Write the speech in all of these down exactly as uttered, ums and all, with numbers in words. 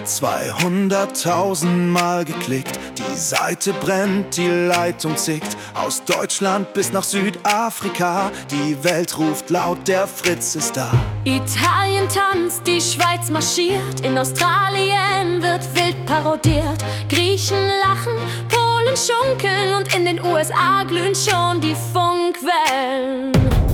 zweihunderttausend Mal geklickt, die Seite brennt, die Leitung zickt. Aus Deutschland bis nach Südafrika, die Welt ruft laut, der Fritz ist da. Italien tanzt, die Schweiz marschiert, in Australien wird wild parodiert. Griechen lachen, Polen schunkeln und in den U S A glühen schon die Funkwellen.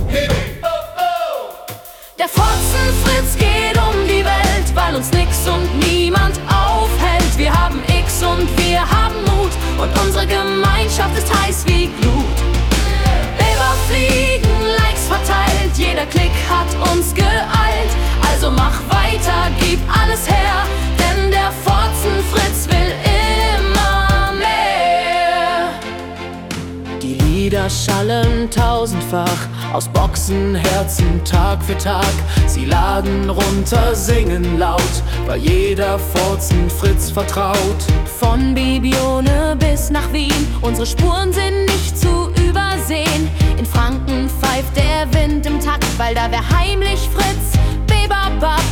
Der Fotzen Fritz geht um die Welt, weil uns nix und niemand aufhält. Wir haben X und wir haben Mut und unsere Gemeinschaft ist heiß wie Glut. Über Fliegen, Likes verteilt, jeder Klick hat uns geeilt. Also mach weiter, gib alles her, denn der Fotzen Fritz will immer mehr. Die Lieder schallen tausendfach aus Boxen, Herzen Tag für Tag. Sie laden runter, singen laut, weil jeder Fotzen Fritz vertraut. Von Bibione bis nach Wien, unsere Spuren sind nicht zu übersehen. In Franken pfeift der Wind im Takt, weil da wer heimlich Fritz bebabappt.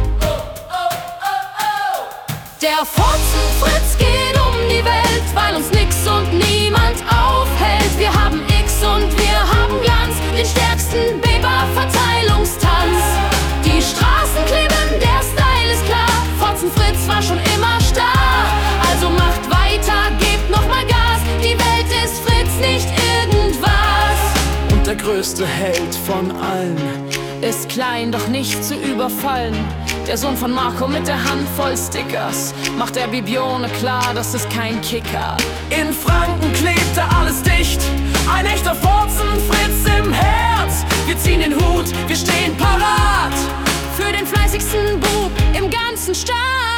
Der Fotzen Fritz geht um die Welt, weil uns nix und niemand aufhält. Wir haben X und wir haben Glanz, den stärksten Beber-Verteilungstanz. Die Straßen kleben, der Style ist klar, Fotzen Fritz war schon immer stark. Also macht weiter, gebt nochmal Gas, die Welt ist Fritz, nicht irgendwas. Und der größte Held von allen ist klein, doch nicht zu überfallen. Der Sohn von Marco mit der Hand voll Stickers macht der Bibione klar, das ist kein Kicker. In Franken klebte alles dicht, ein echter Fotzen Fritz im Herz. Wir ziehen den Hut, wir stehen parat für den fleißigsten Bub im ganzen Staat.